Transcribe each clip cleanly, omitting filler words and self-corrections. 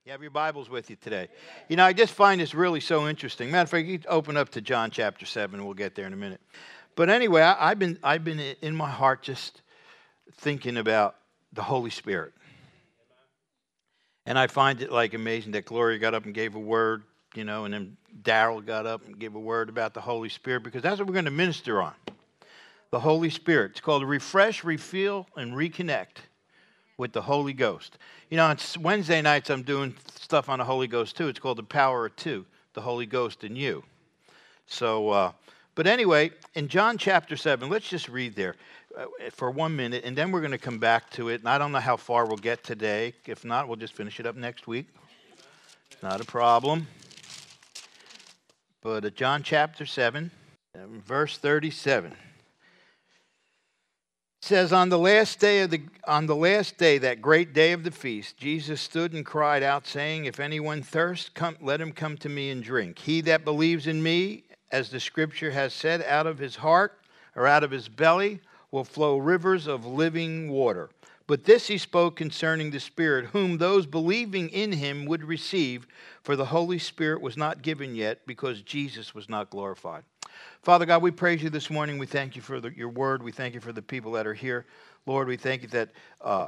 You have your Bibles with you today. You know, I just find this really so interesting. Matter of fact, you can open up to John chapter 7. We'll get there in a minute. But anyway, I've been in my heart just thinking about the Holy Spirit. And I find it like amazing that Gloria got up and gave a word, you know, and then Daryl got up and gave a word about the Holy Spirit, because that's what we're going to minister on. The Holy Spirit. It's called Refresh, Refill, and Reconnect with the Holy Ghost. You know, on Wednesday nights I'm doing stuff on the Holy Ghost too. It's called The Power of Two, the Holy Ghost in you. So, but anyway, in John chapter 7, let's just read there for 1 minute, and then we're going to come back to it. And I don't know how far we'll get today. If not, we'll just finish it up next week. Not a problem. But John chapter 7, verse 37. It says, on the last day, that great day of the feast, Jesus stood and cried out, saying, if anyone thirsts, let him come to me and drink. He that believes in me, as the scripture has said, out of his heart or out of his belly will flow rivers of living water. But this he spoke concerning the Spirit, whom those believing in him would receive, for the Holy Spirit was not given yet, because Jesus was not glorified. Father God, we praise you this morning. We thank you for your word. We thank you for the people that are here. Lord, we thank you that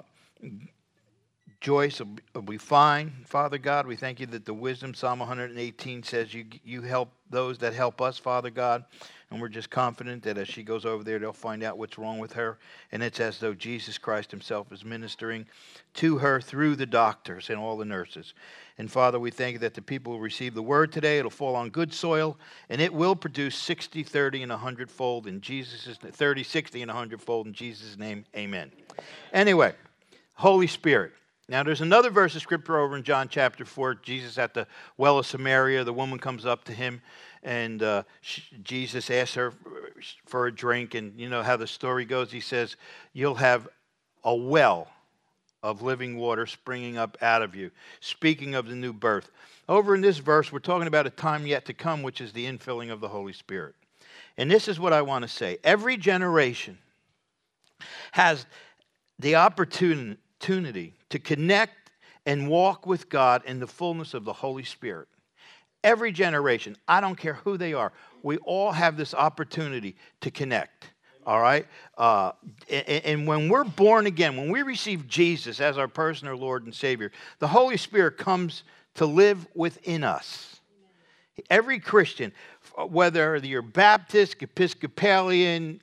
Joyce will be fine. Father God, we thank you that the wisdom, Psalm 118 says you help those that help us, Father God. And we're just confident that as she goes over there, they'll find out what's wrong with her. And it's as though Jesus Christ himself is ministering to her through the doctors and all the nurses. And Father, we thank you that the people will receive the word today. It'll fall on good soil, and it will produce 60, 30, and 100-fold in Jesus' 30, 60, and 100-fold in Jesus' name. Amen. Anyway, Holy Spirit. Now, there's another verse of scripture over in John chapter 4. Jesus at the well of Samaria. The woman comes up to him, and Jesus asks her for a drink. And you know how the story goes. He says, you'll have a well of living water springing up out of you. Speaking of the new birth. Over in this verse, we're talking about a time yet to come, which is the infilling of the Holy Spirit. And this is what I want to say. Every generation has the opportunity to connect and walk with God in the fullness of the Holy Spirit. Every generation, I don't care who they are, we all have this opportunity to connect. All right? And when we're born again, when we receive Jesus as our personal Lord and Savior, the Holy Spirit comes to live within us. Every Christian, whether you're Baptist, Episcopalian,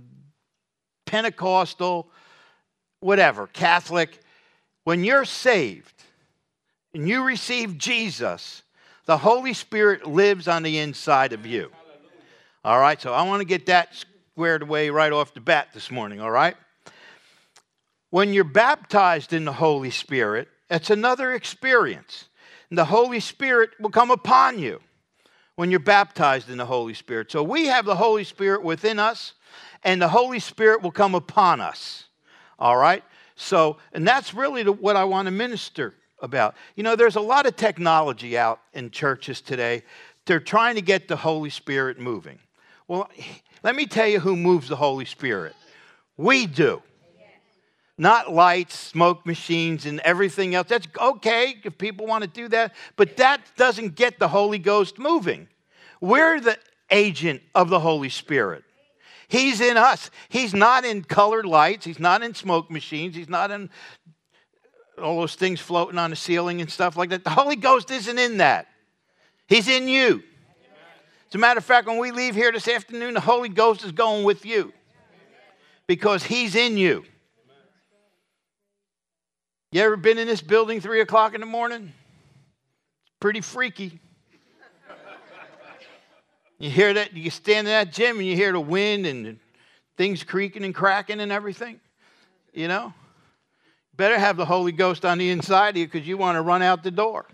Pentecostal, whatever, Catholic, when you're saved and you receive Jesus, the Holy Spirit lives on the inside of you. All right? So I want to get that squared away right off the bat this morning, all right? When you're baptized in the Holy Spirit, it's another experience. And the Holy Spirit will come upon you when you're baptized in the Holy Spirit. So we have the Holy Spirit within us, and the Holy Spirit will come upon us, all right? So, and that's really what I want to minister about. You know, there's a lot of technology out in churches today. They're trying to get the Holy Spirit moving. Well, let me tell you who moves the Holy Spirit. We do. Not lights, smoke machines, and everything else. That's okay if people want to do that, but that doesn't get the Holy Ghost moving. We're the agent of the Holy Spirit. He's in us. He's not in colored lights. He's not in smoke machines. He's not in all those things floating on the ceiling and stuff like that. The Holy Ghost isn't in that. He's in you. As a matter of fact, when we leave here this afternoon, the Holy Ghost is going with you because he's in you. You ever been in this building 3 o'clock in the morning? Pretty freaky. You hear that? You stand in that gym and you hear the wind and things creaking and cracking and everything. You know? Better have the Holy Ghost on the inside of you because you want to run out the door.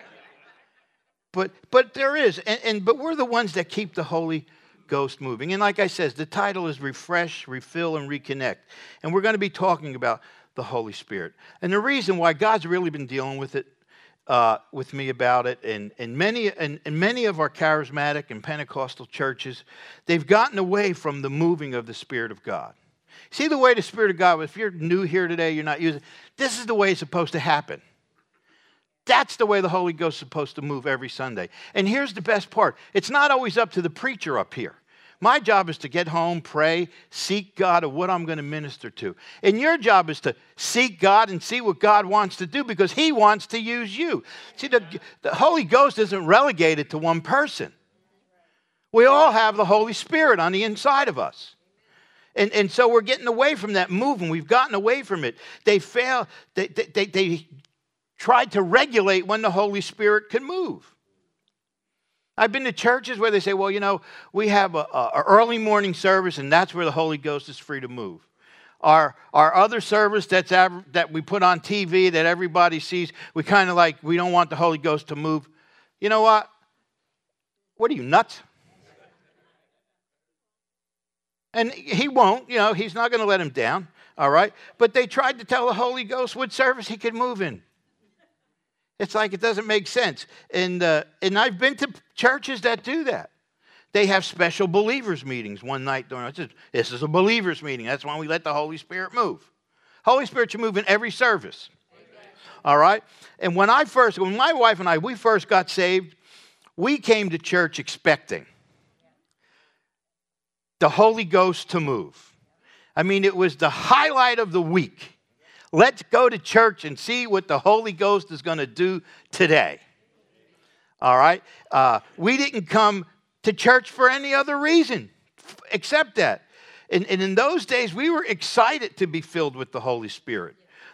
But there is, but we're the ones that keep the Holy Ghost moving. And like I said, the title is Refresh, Refill, and Reconnect. And we're going to be talking about the Holy Spirit. And the reason why God's really been dealing with it, with me about it, and many of our charismatic and Pentecostal churches, they've gotten away from the moving of the Spirit of God. See the way the Spirit of God, if you're new here today, you're not using, this is the way it's supposed to happen. That's the way the Holy Ghost is supposed to move every Sunday. And here's the best part. It's not always up to the preacher up here. My job is to get home, pray, seek God of what I'm going to minister to. And your job is to seek God and see what God wants to do because He wants to use you. See, the Holy Ghost isn't relegated to one person. We all have the Holy Spirit on the inside of us. And so we're getting away from that movement. We've gotten away from it. They tried to regulate when the Holy Spirit could move. I've been to churches where they say, well, you know, we have a early morning service, and that's where the Holy Ghost is free to move. Our other service that we put on TV that everybody sees, we kind of like, we don't want the Holy Ghost to move. You know what? What are you, nuts? And He won't, you know, He's not going to let him down, all right? But they tried to tell the Holy Ghost what service He could move in. It's like it doesn't make sense. And I've been to churches that do that. They have special believers meetings one night. This is a believers meeting. That's when we let the Holy Spirit move. Holy Spirit should move in every service. Amen. All right? And when my wife and we first got saved, we came to church expecting the Holy Ghost to move. I mean, it was the highlight of the week. Let's go to church and see what the Holy Ghost is going to do today. All right? We didn't come to church for any other reason except that. And in those days, we were excited to be filled with the Holy Spirit.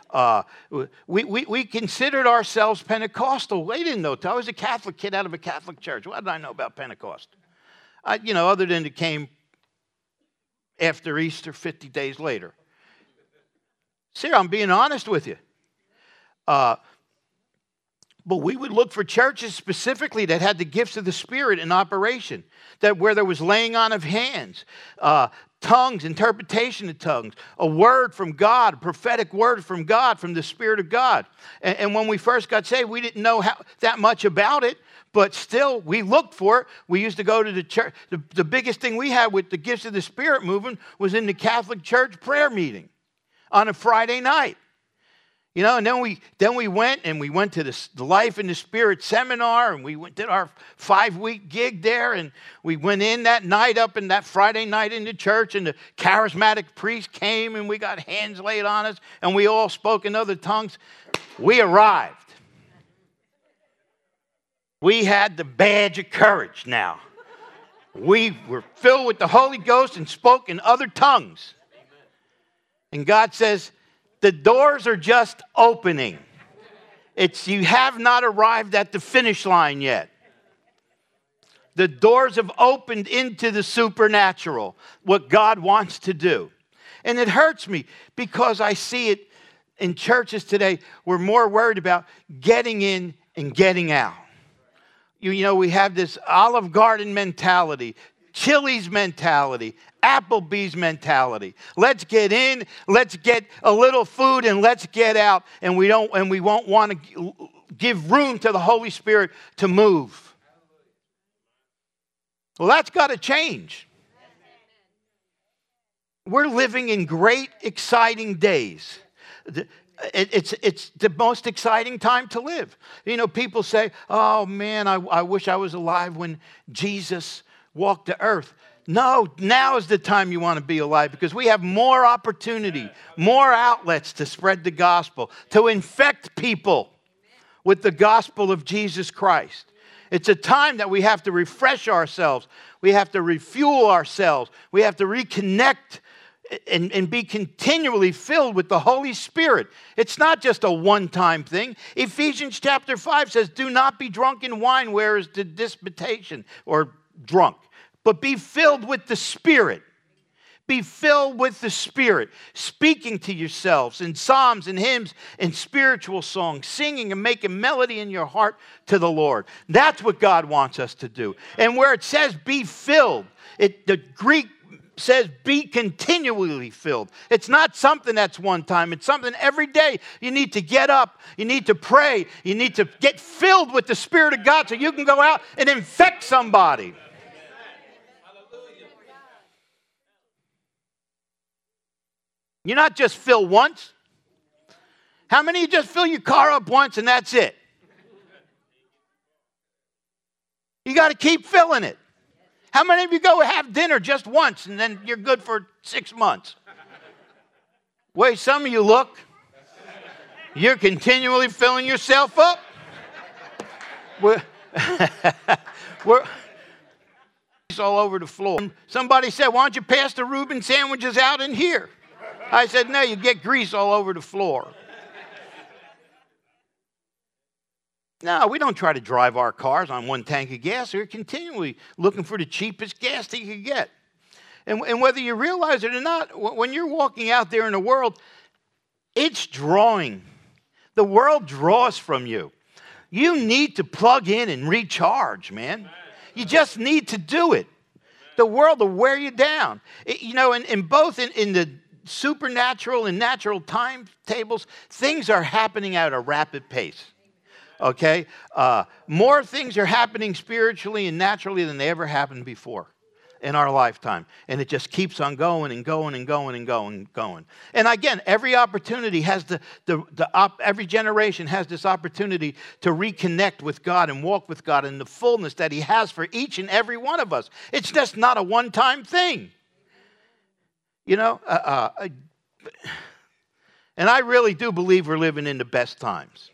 We considered ourselves Pentecostal. They didn't know. I was a Catholic kid out of a Catholic church. What did I know about Pentecost? Other than it came after Easter, 50 days later. Sarah, I'm being honest with you. But we would look for churches specifically that had the gifts of the Spirit in operation, that where there was laying on of hands, tongues, interpretation of tongues, a word from God, a prophetic word from God, from the Spirit of God. And when we first got saved, we didn't know that much about it, but still we looked for it. We used to go to the church. The biggest thing we had with the gifts of the Spirit moving was in the Catholic Church prayer meeting on a Friday night. And then we went to the Life in the Spirit seminar, and we did our 5-week gig there, and we went in that night up in that Friday night in the church, and the charismatic priest came, and we got hands laid on us, and we all spoke in other tongues. We arrived. We had the badge of courage now. We were filled with the Holy Ghost and spoke in other tongues. And God says, the doors are just opening. You have not arrived at the finish line yet. The doors have opened into the supernatural, what God wants to do. And it hurts me because I see it in churches today. We're more worried about getting in and getting out. We have this Olive Garden mentality, Chili's mentality, Applebee's mentality. Let's get in, let's get a little food, and let's get out. And we won't want to give room to the Holy Spirit to move. Well, that's got to change. We're living in great, exciting days. It's the most exciting time to live. People say, oh man, I wish I was alive when Jesus walked the earth. No, now is the time you want to be alive because we have more opportunity, more outlets to spread the gospel, to infect people with the gospel of Jesus Christ. It's a time that we have to refresh ourselves. We have to refuel ourselves. We have to reconnect and be continually filled with the Holy Spirit. It's not just a one-time thing. Ephesians chapter 5 says, do not be drunk in wine, where is the disputation, or drunk, but be filled with the Spirit. Be filled with the Spirit, speaking to yourselves in psalms and hymns and spiritual songs, singing and making melody in your heart to the Lord. That's what God wants us to do. And where it says be filled, the Greek says be continually filled. It's not something that's one time. It's something every day. You need to get up. You need to pray. You need to get filled with the Spirit of God so you can go out and infect somebody. You're not just fill once. How many of you just fill your car up once and that's it? got to keep filling it. How many of you go have dinner just once and then you're good for 6 months? Way some of you look. You're continually filling yourself up. We're all over the floor. Somebody said, why don't you pass the Reuben sandwiches out in here? I said, no, you get grease all over the floor. No, we don't try to drive our cars on one tank of gas. We're continually looking for the cheapest gas that you can get. And whether you realize it or not, when you're walking out there in the world, it's drawing. The world draws from you. You need to plug in and recharge, man. You just need to do it. The world will wear you down. In both the supernatural and natural timetables, things are happening at a rapid pace. Okay? More things are happening spiritually and naturally than they ever happened before in our lifetime. And it just keeps on going and going and going and going and going. And again, every opportunity has every generation has this opportunity to reconnect with God and walk with God in the fullness that He has for each and every one of us. It's just not a one-time thing. And I really do believe we're living in the best times.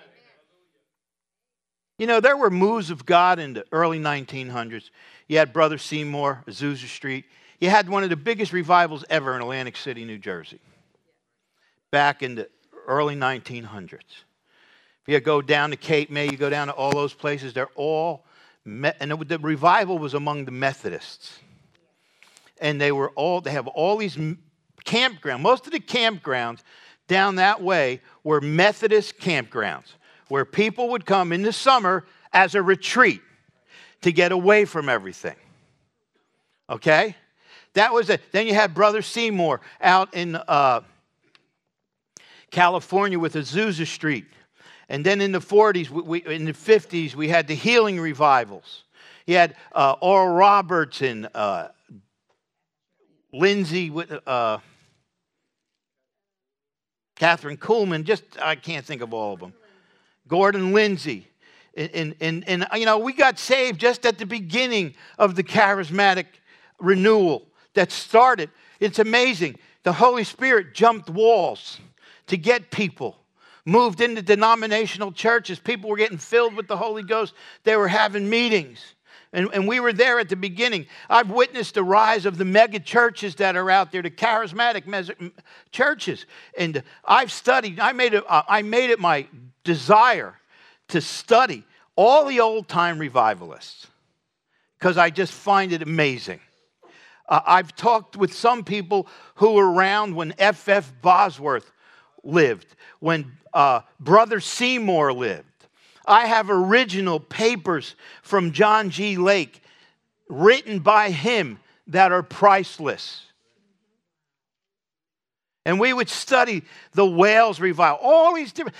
There were moves of God in the early 1900s. You had Brother Seymour, Azusa Street. You had one of the biggest revivals ever in Atlantic City, New Jersey, back in the early 1900s. If you go down to Cape May, you go down to all those places, they're all, and the revival was among the Methodists. And they have all these campgrounds. Most of the campgrounds down that way were Methodist campgrounds, where people would come in the summer as a retreat to get away from everything. Okay? That was it. Then you had Brother Seymour out in California with Azusa Street. And then in the 40s, in the 50s, we had the healing revivals. You had Oral Roberts and Lindsay with Catherine Kuhlman. I can't think of all of them. Gordon Lindsay. And we got saved just at the beginning of the charismatic renewal that started. It's amazing. The Holy Spirit jumped walls to get people. Moved into denominational churches. People were getting filled with the Holy Ghost. They were having meetings. And we were there at the beginning. I've witnessed the rise of the mega churches that are out there, the charismatic churches. And I've studied. I made it my desire to study all the old-time revivalists because I just find it amazing. I've talked with some people who were around when F.F. Bosworth lived, when Brother Seymour lived. I have original papers from John G. Lake written by him that are priceless. And we would study the Wales revival, all these different,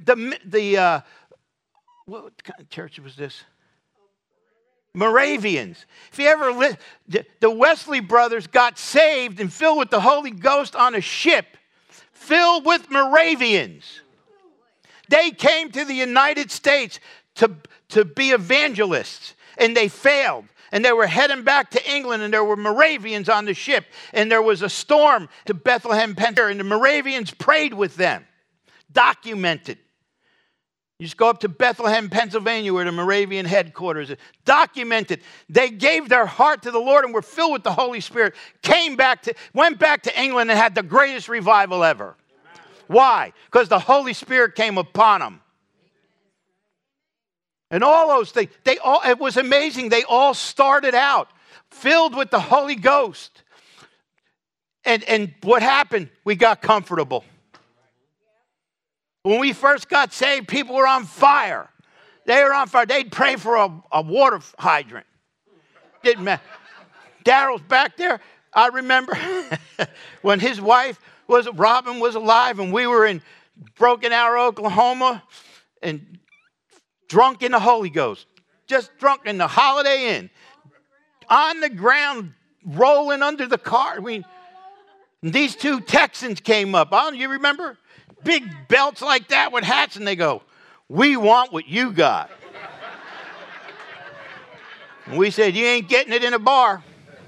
what kind of church was this? Moravians. If you ever the Wesley brothers got saved and filled with the Holy Ghost on a ship filled with Moravians. They came to the United States to be evangelists, and they failed. And they were heading back to England, and there were Moravians on the ship. And there was a storm to Bethlehem, Pennsylvania, and the Moravians prayed with them. Documented. You just go up to Bethlehem, Pennsylvania, where the Moravian headquarters is. Documented. They gave their heart to the Lord and were filled with the Holy Spirit. Went back to England and had the greatest revival ever. Why? Because the Holy Spirit came upon them. And all those things, it was amazing. They all started out filled with the Holy Ghost. And what happened? We got comfortable. When we first got saved, people were on fire. They were on fire. They'd pray for a water hydrant. Didn't matter. Daryl's back there. I remember when his wife, Robin, was alive, and we were in Broken Arrow, Oklahoma, and drunk in the Holy Ghost. Just drunk in the Holiday Inn. On the ground, rolling under the car. These two Texans came up. You remember? Big belts like that with hats, and they go, "We want what you got." And we said, you ain't getting it in a bar.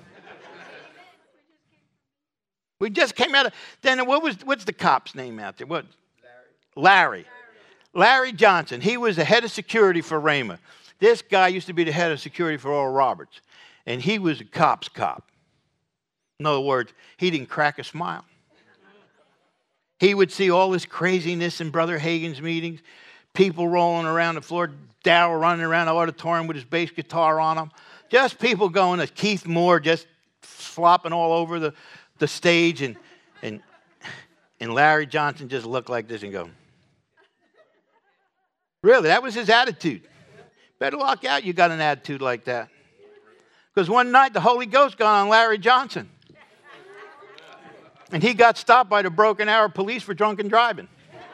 We just came out of, then what's the cop's name out there? What? Larry. Larry Johnson. He was the head of security for Rhema. This guy used to be the head of security for Oral Roberts. And he was a cop's cop. In other words, he didn't crack a smile. He would see all this craziness in Brother Hagin's meetings. People rolling around the floor. Darryl running around the auditorium with his bass guitar on him. Just people going to Keith Moore, just flopping all over the stage. And Larry Johnson just looked like this and go, really, that was his attitude. Better look out, you got an attitude like that. Because one night the Holy Ghost got on Larry Johnson. And he got stopped by the Broken Arrow police for drunken driving.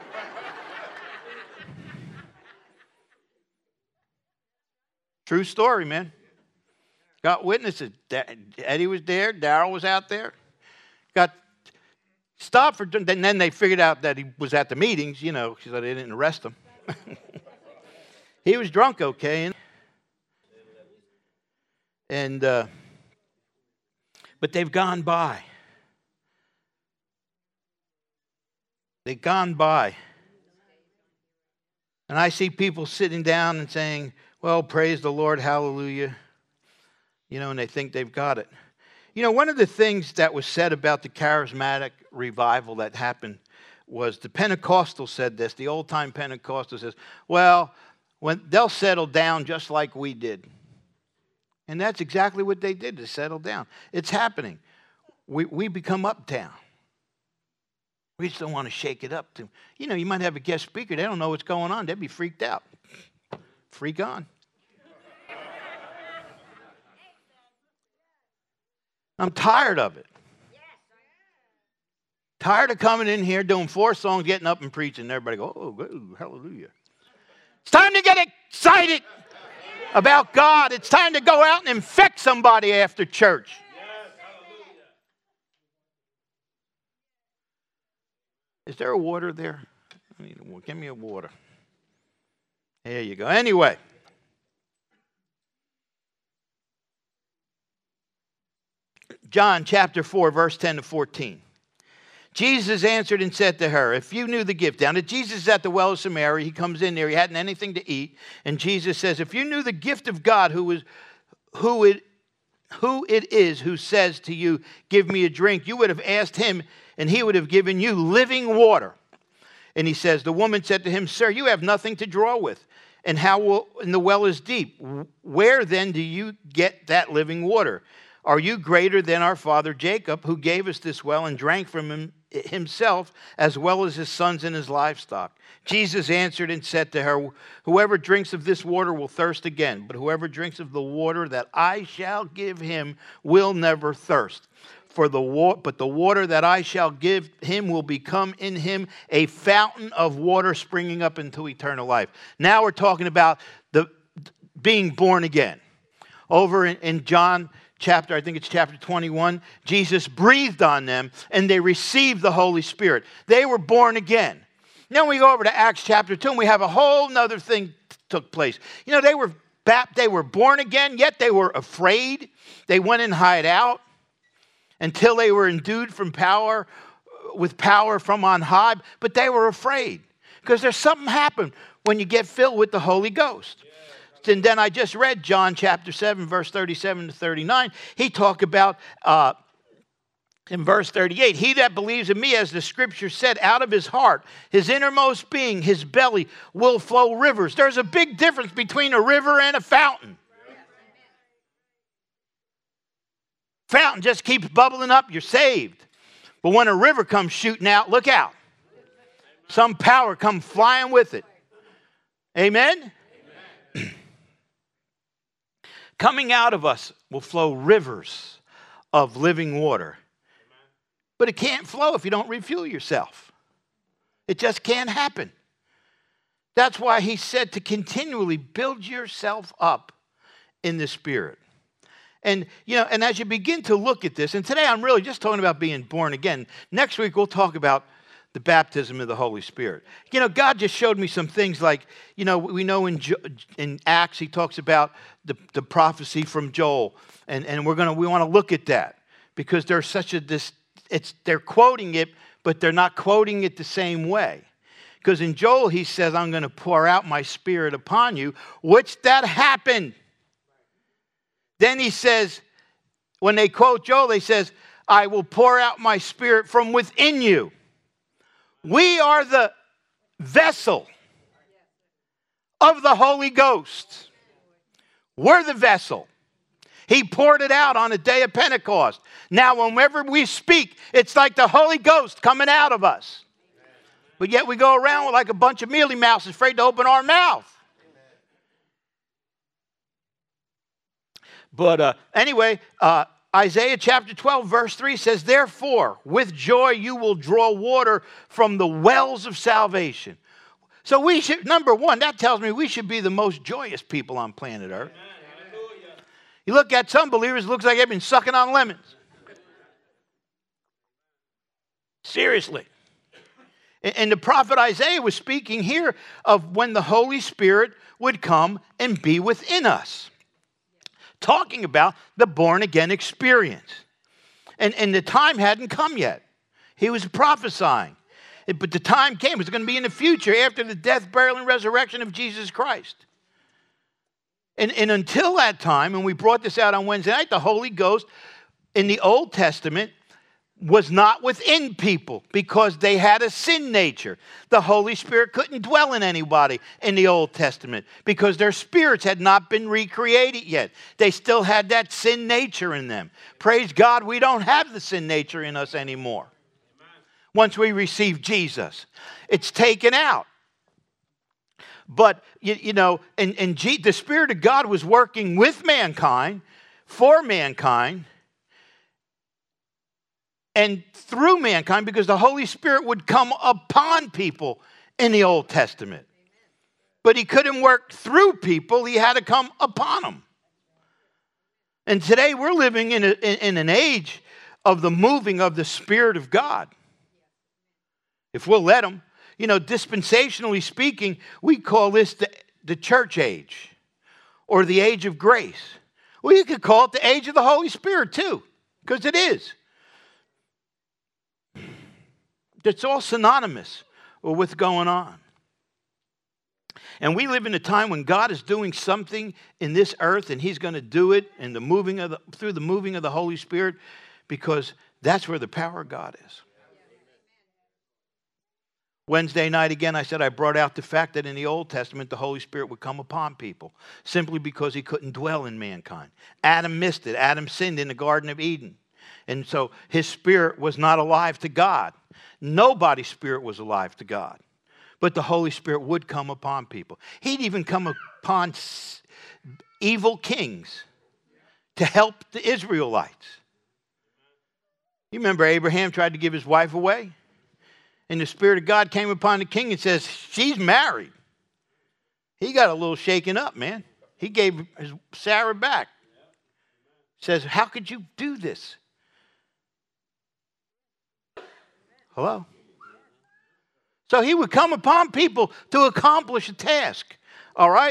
True story, man. Got witnesses. Eddie was there. Darryl was out there. Got stopped for, and then they figured out that he was at the meetings, so they didn't arrest him. He was drunk, okay. But they've gone by. They've gone by. And I see people sitting down and saying, well, praise the Lord, hallelujah. And they think they've got it. One of the things that was said about the charismatic revival that happened was the Pentecostal said this. The old-time Pentecostal says, well, when they'll settle down just like we did. And that's exactly what they did, to settle down. It's happening. We become uptown. We just don't want to shake it up. You might have a guest speaker. They don't know what's going on. They'd be freaked out. Freak on. I'm tired of it. Tired of coming in here, doing 4 songs, getting up and preaching. And everybody go, oh, hallelujah. It's time to get excited about God. It's time to go out and infect somebody after church. Is there a water there? Give me a water. There you go. Anyway. John chapter 4, verse 10 to 14. Jesus answered and said to her, if you knew the gift. Now that Jesus is at the well of Samaria, he comes in there, he hadn't anything to eat. And Jesus says, if you knew the gift of God, who it is who says to you, give me a drink, you would have asked him, and he would have given you living water. And he says, the woman said to him, sir, you have nothing to draw with, and the well is deep. Where then do you get that living water? Are you greater than our father Jacob, who gave us this well and drank from him himself, as well as his sons and his livestock? Jesus answered and said to her, whoever drinks of this water will thirst again, but whoever drinks of the water that I shall give him will never thirst. But the water that I shall give him will become in him a fountain of water springing up into eternal life. Now we're talking about being born again. Over in John chapter, I think it's chapter 21, Jesus breathed on them and they received the Holy Spirit. They were born again. Then we go over to Acts chapter 2 and we have a whole nother thing took place. They were born again, yet they were afraid. They went and hid out until they were endued with power from on high. But they were afraid because there's something happened when you get filled with the Holy Ghost. And then I just read John chapter 7, verse 37 to 39. He talked about, in verse 38, he that believes in me, as the scripture said, out of his heart, his innermost being, his belly, will flow rivers. There's a big difference between a river and a fountain. Fountain just keeps bubbling up, you're saved. But when a river comes shooting out, look out. Some power comes flying with it. Amen? Amen. Coming out of us will flow rivers of living water. But it can't flow if you don't refuel yourself. It just can't happen. That's why he said to continually build yourself up in the Spirit. And, and as you begin to look at this, and today I'm really just talking about being born again. Next week we'll talk about the baptism of the Holy Spirit. You know, God just showed me some things like, you know, we know in Acts he talks about the prophecy from Joel, and we want to look at that because there's such a they're quoting it, but they're not quoting it the same way. Because in Joel he says, I'm going to pour out my Spirit upon you, which that happened. Then he says, when they quote Joel, they says, I will pour out my Spirit from within you. We are the vessel of the Holy Ghost. We're the vessel. He poured it out on the day of Pentecost. Now, whenever we speak, it's like the Holy Ghost coming out of us. But yet we go around with like a bunch of mealy mouths afraid to open our mouth. But anyway, Isaiah chapter 12, verse 3 says, therefore, with joy you will draw water from the wells of salvation. So we should, number one, that tells me we should be the most joyous people on planet Earth. You look at some believers, it looks like they've been sucking on lemons. Seriously. And the prophet Isaiah was speaking here of when the Holy Spirit would come and be within us. Talking about the born-again experience. And the time hadn't come yet. He was prophesying. But the time came. It was going to be in the future after the death, burial, and resurrection of Jesus Christ. And until that time, and we brought this out on Wednesday night, the Holy Ghost in the Old Testament was not within people because they had a sin nature. The Holy Spirit couldn't dwell in anybody in the Old Testament because their spirits had not been recreated yet. They still had that sin nature in them. Praise God, we don't have the sin nature in us anymore. Once we receive Jesus, it's taken out. But, you know, the Spirit of God was working with mankind, for mankind, and through mankind, because the Holy Spirit would come upon people in the Old Testament. But he couldn't work through people. He had to come upon them. And today we're living in an age of the moving of the Spirit of God. If we'll let him. You know, dispensationally speaking, we call this the church age or the age of grace. Well, you could call it the age of the Holy Spirit too, because it is. It's all synonymous with what's going on. And we live in a time when God is doing something in this earth, and he's going to do it in through the moving of the Holy Spirit, because that's where the power of God is. Wednesday night, again, I said I brought out the fact that in the Old Testament, the Holy Spirit would come upon people simply because he couldn't dwell in mankind. Adam missed it. Adam sinned in the Garden of Eden. And so his spirit was not alive to God. Nobody's spirit was alive to God. But the Holy Spirit would come upon people. He'd even come upon evil kings to help the Israelites. You remember Abraham tried to give his wife away? And the Spirit of God came upon the king and says, she's married. He got a little shaken up, man. He gave Sarah back. Says, how could you do this? Hello? So he would come upon people to accomplish a task. All right?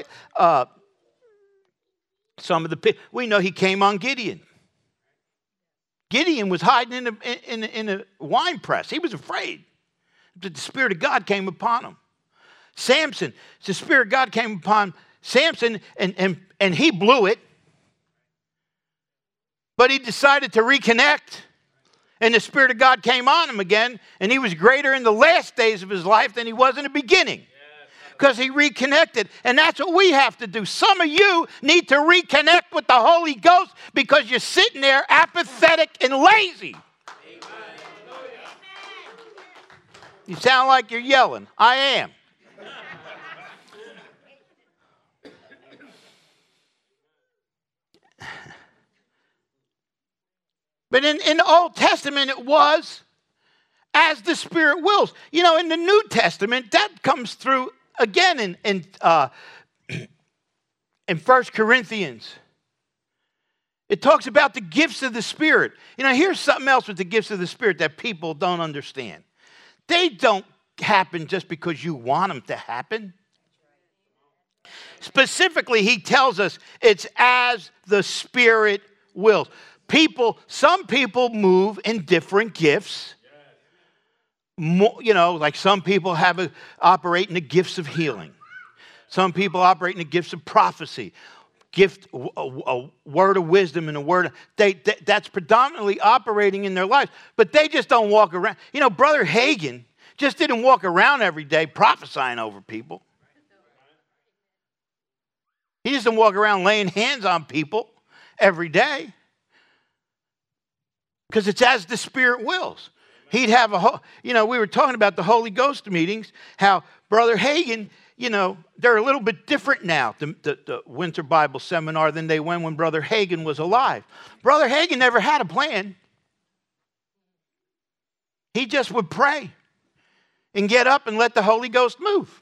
We know he came on Gideon. Gideon was hiding in a wine press. He was afraid. The Spirit of God came upon him. Samson, the Spirit of God came upon Samson, and he blew it. But he decided to reconnect, and the Spirit of God came on him again, and he was greater in the last days of his life than he was in the beginning. Because he reconnected. And that's what we have to do. Some of you need to reconnect with the Holy Ghost because you're sitting there apathetic and lazy. You sound like you're yelling. I am. But in the Old Testament, it was as the Spirit wills. You know, in the New Testament, that comes through again in 1 Corinthians. It talks about the gifts of the Spirit. You know, here's something else with the gifts of the Spirit that people don't understand. They don't happen just because you want them to happen. Specifically, he tells us it's as the Spirit wills. Some people move in different gifts. Like some people operate in the gifts of healing. Some people operate in the gifts of prophecy. A word of wisdom and a word. That's predominantly operating in their lives. But they just don't walk around. Brother Hagin just didn't walk around every day prophesying over people. He just didn't walk around laying hands on people every day. Because it's as the Spirit wills. He'd have we were talking about the Holy Ghost meetings, how Brother Hagin, they're a little bit different now, the Winter Bible Seminar, than they were when Brother Hagin was alive. Brother Hagin never had a plan. He just would pray and get up and let the Holy Ghost move.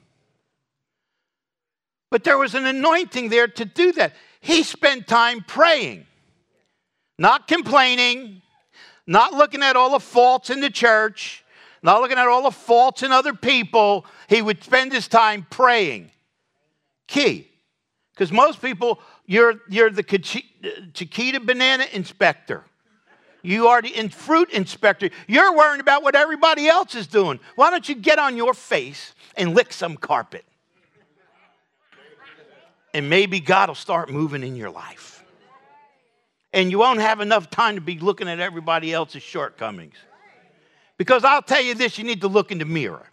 But there was an anointing there to do that. He spent time praying, not complaining, not looking at all the faults in the church, not looking at all the faults in other people. He would spend his time praying. Key. Because most people, you're the Chiquita banana inspector. You are the fruit inspector. You're worrying about what everybody else is doing. Why don't you get on your face and lick some carpet? And maybe God will start moving in your life. And you won't have enough time to be looking at everybody else's shortcomings. Because I'll tell you this, you need to look in the mirror.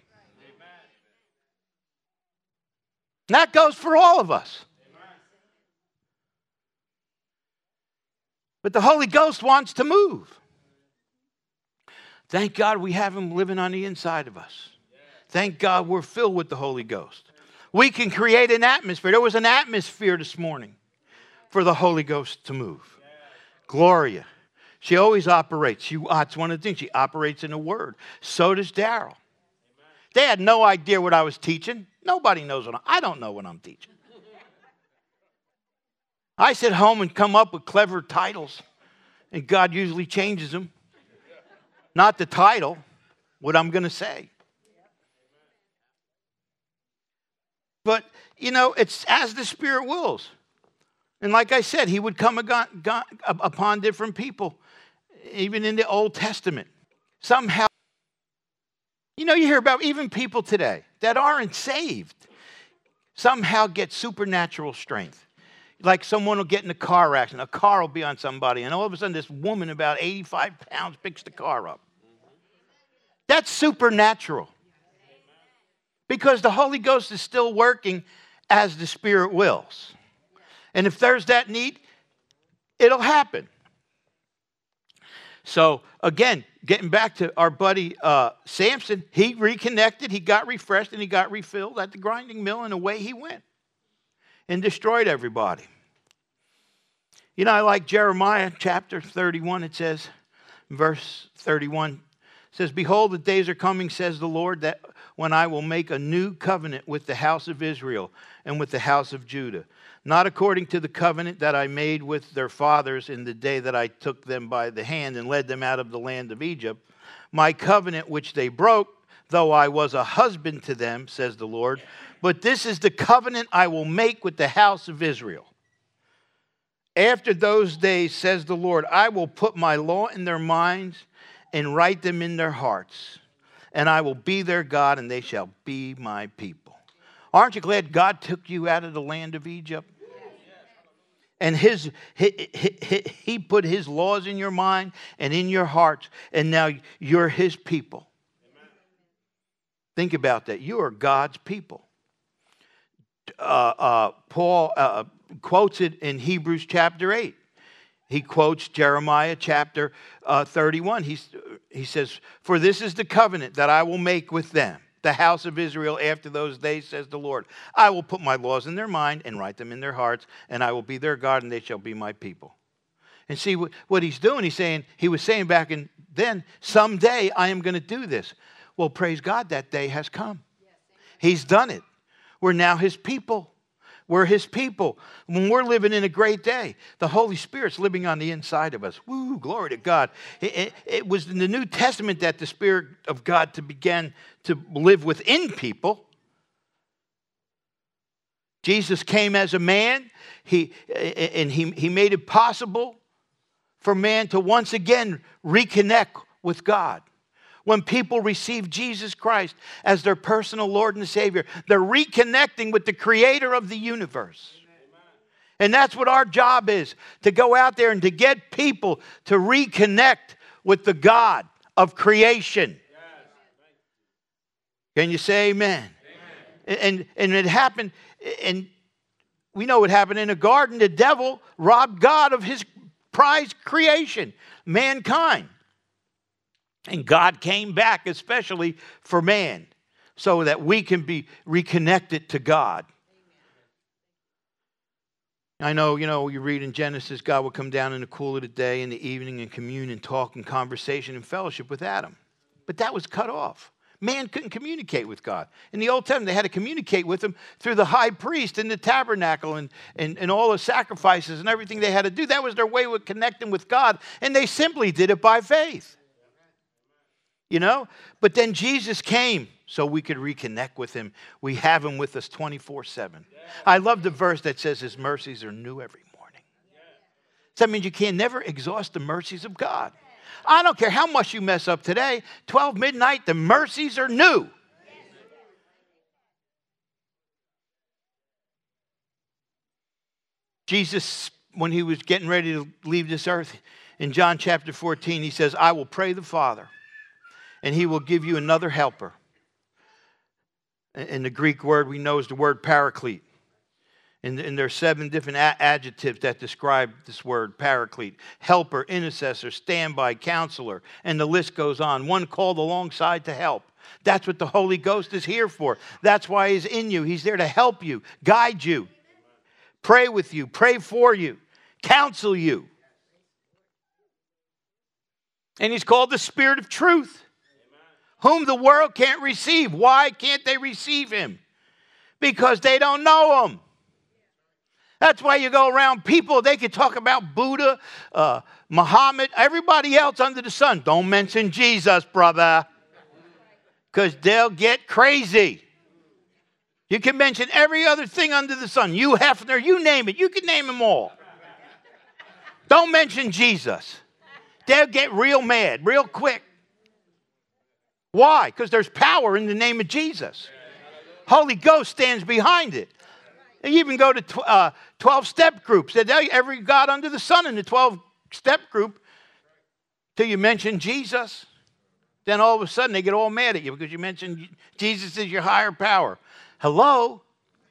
And that goes for all of us. But the Holy Ghost wants to move. Thank God we have Him living on the inside of us. Thank God we're filled with the Holy Ghost. We can create an atmosphere. There was an atmosphere this morning for the Holy Ghost to move. Gloria. She always operates. It's one of the things. She operates in the Word. So does Daryl. They had no idea what I was teaching. Nobody knows I don't know what I'm teaching. I sit home and come up with clever titles, and God usually changes them. Not the title, what I'm going to say. But, it's as the Spirit wills. And like I said, He would come upon different people, even in the Old Testament. Somehow, you hear about even people today that aren't saved, somehow get supernatural strength. Like someone will get in a car accident, a car will be on somebody, and all of a sudden this woman about 85 pounds picks the car up. That's supernatural. Because the Holy Ghost is still working as the Spirit wills. And if there's that need, it'll happen. So, again, getting back to our buddy Samson, he reconnected, he got refreshed, and he got refilled at the grinding mill, and away he went and destroyed everybody. I like Jeremiah chapter 31, it says, verse 31, it says, "Behold, the days are coming, says the Lord, that when I will make a new covenant with the house of Israel and with the house of Judah, not according to the covenant that I made with their fathers in the day that I took them by the hand and led them out of the land of Egypt, my covenant which they broke, though I was a husband to them, says the Lord, but this is the covenant I will make with the house of Israel. After those days, says the Lord, I will put my law in their minds and write them in their hearts. And I will be their God, and they shall be my people." Aren't you glad God took you out of the land of Egypt? And He put His laws in your mind and in your hearts, and now you're His people. Think about that. You are God's people. Paul quotes it in Hebrews chapter 8. He quotes Jeremiah chapter 31. He says, "For this is the covenant that I will make with them, the house of Israel, after those days, says the Lord. I will put my laws in their mind and write them in their hearts, and I will be their God, and they shall be my people." And see what he's doing, he was saying back then, someday I am going to do this. Well, praise God, that day has come. He's done it. We're now His people. We're his people. When we're living in a great day, the Holy Spirit's living on the inside of us. Woo, glory to God. It was in the New Testament that the Spirit of God began to live within people. Jesus came as a man. He made it possible for man to once again reconnect with God. When people receive Jesus Christ as their personal Lord and Savior, they're reconnecting with the Creator of the universe. And that's what our job is, to go out there and to get people to reconnect with the God of creation. Can you say amen? And it happened, and we know what happened in the garden. The devil robbed God of his prized creation, mankind. And God came back especially for man so that we can be reconnected to God. I know, you read in Genesis, God would come down in the cool of the day in the evening and commune and talk and conversation and fellowship with Adam. But that was cut off. Man couldn't communicate with God. In the Old Testament, they had to communicate with him through the high priest and the tabernacle and all the sacrifices and everything they had to do. That was their way of connecting with God, and they simply did it by faith. But then Jesus came so we could reconnect with him. We have him with us 24/7. I love the verse that says his mercies are new every morning. So that means you can never exhaust the mercies of God. I don't care how much you mess up today, 12 midnight, the mercies are new. Jesus, when he was getting ready to leave this earth, in John chapter 14, he says, I will pray the Father, and he will give you another helper. In the Greek word we know is the word paraclete. And there are 7 different adjectives that describe this word, paraclete. Helper, intercessor, standby, counselor, and the list goes on. One called alongside to help. That's what the Holy Ghost is here for. That's why he's in you. He's there to help you, guide you, pray with you, pray for you, counsel you. And he's called the Spirit of truth, whom the world can't receive. Why can't they receive him? Because they don't know him. That's why you go around people, they could talk about Buddha, Muhammad, everybody else under the sun. Don't mention Jesus, brother, because they'll get crazy. You can mention every other thing under the sun. You Hefner, you name it. You can name them all. Don't mention Jesus. They'll get real mad real quick. Why? Because there's power in the name of Jesus. Holy Ghost stands behind it. You even go to 12-step groups. Every God under the sun in the 12-step group, till you mention Jesus. Then all of a sudden they get all mad at you because you mentioned Jesus is your higher power. Hello?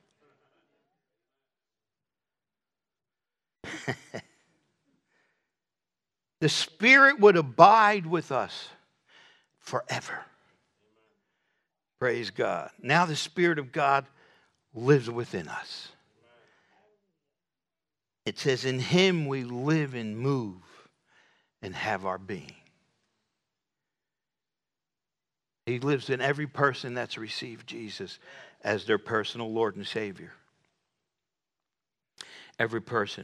The Spirit would abide with us forever. Praise God. Now the Spirit of God lives within us. It says, in him we live and move and have our being. He lives in every person that's received Jesus as their personal Lord and Savior. Every person.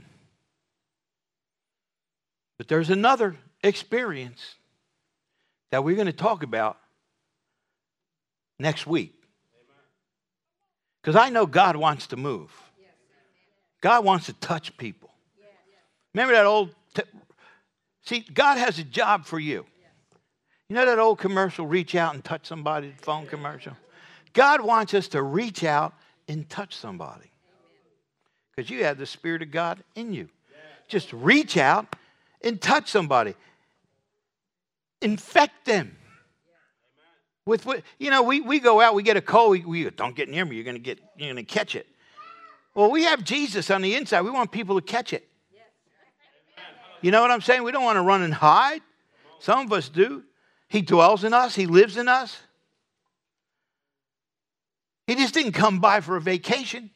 But there's another experience that we're going to talk about next week. Because I know God wants to move. God wants to touch people. Remember that old... See, God has a job for you. You know that old commercial, reach out and touch somebody, phone commercial? God wants us to reach out and touch somebody. Because you have the Spirit of God in you. Just reach out and touch somebody. Infect them. With what, we go out, we get a cold, we don't get near me, you're going to catch it. Well, we have Jesus on the inside. We want people to catch it. You know what I'm saying? We don't want to run and hide. Some of us do. He dwells in us. He lives in us. He just didn't come by for a vacation.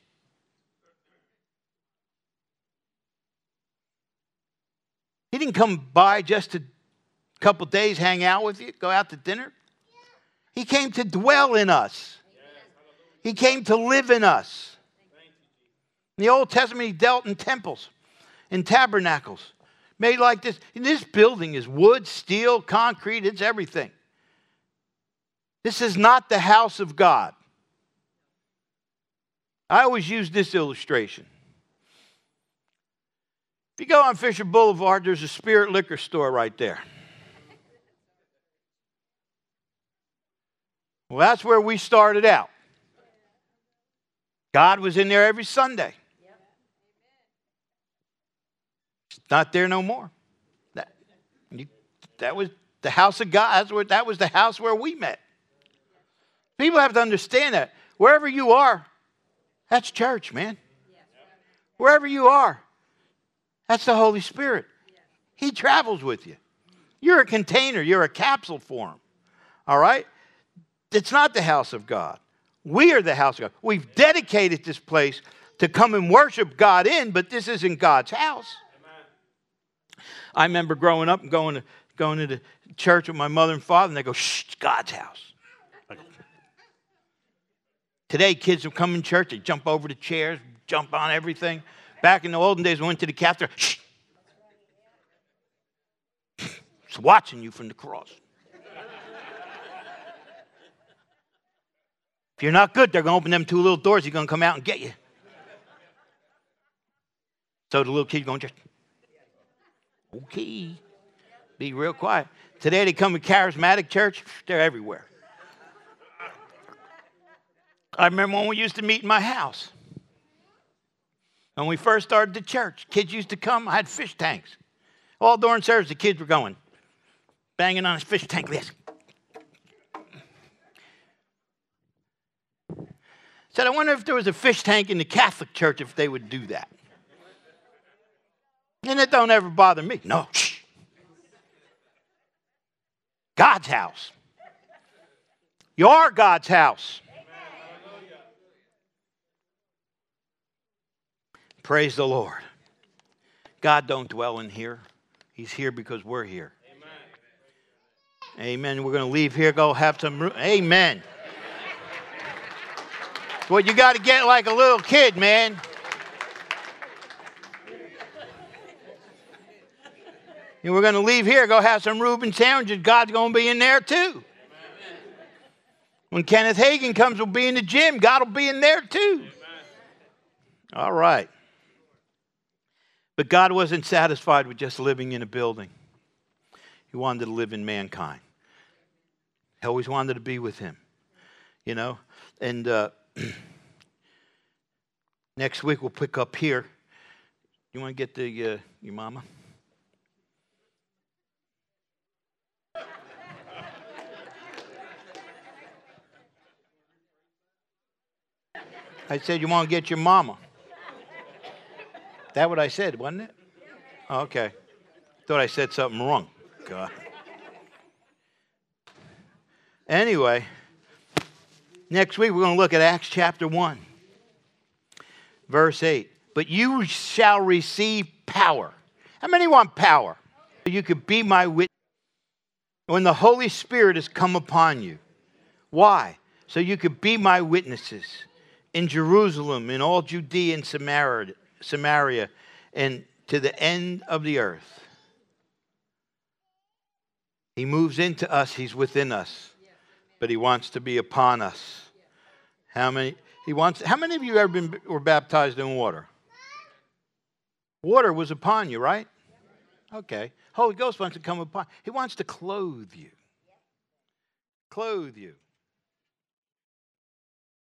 He didn't come by just a couple days, hang out with you, go out to dinner. He came to dwell in us. He came to live in us. In the Old Testament, he dealt in temples, in tabernacles, made like this. And this building is wood, steel, concrete, it's everything. This is not the house of God. I always use this illustration. If you go on Fisher Boulevard, there's a Spirit liquor store right there. Well, that's where we started out. God was in there every Sunday. It's not there no more. That was the house of God. That was the house where we met. People have to understand that. Wherever you are, that's church, man. Wherever you are, that's the Holy Spirit. He travels with you. You're a container. You're a capsule for him. All right? It's not the house of God. We are the house of God. We've dedicated this place to come and worship God in, but this isn't God's house. Amen. I remember growing up and going to the church with my mother and father, and they go, shh, it's God's house. Today, kids will come in church, they jump over the chairs, jump on everything. Back in the olden days, we went to the cafeteria, shh. It's watching you from the cross. If you're not good, they're going to open them two little doors. He's going to come out and get you. So the little kid's going just, okay, be real quiet. Today they come to charismatic church. They're everywhere. I remember when we used to meet in my house. When we first started the church, kids used to come. I had fish tanks. All during service, the kids were going, banging on his fish tank list. Said, I wonder if there was a fish tank in the Catholic Church, if they would do that. And it don't ever bother me. No. Shh. God's house. You are God's house. Praise the Lord. God don't dwell in here. He's here because we're here. Amen. Amen. We're going to leave here, go have some room. Amen. Well, you got to get like a little kid, man. And we're going to leave here, go have some Reuben sandwiches. God's going to be in there too. When Kenneth Hagin comes, we'll be in the gym. God will be in there too. All right. But God wasn't satisfied with just living in a building. He wanted to live in mankind. He always wanted to be with him. You know? And next week we'll pick up here. You want to get your mama? I said, you want to get your mama? That what I said, wasn't it? Oh, okay. Thought I said something wrong. God. Anyway, next week we're going to look at Acts chapter 1, verse 8. But you shall receive power. How many want power? You could be my witness when the Holy Spirit has come upon you. Why? So you could be my witnesses in Jerusalem, in all Judea and Samaria, and to the end of the earth. He moves into us. He's within us. But he wants to be upon us. How many of you ever were baptized in water? Water was upon you, right? Okay. Holy Ghost wants to come upon. He wants to clothe you. Clothe you.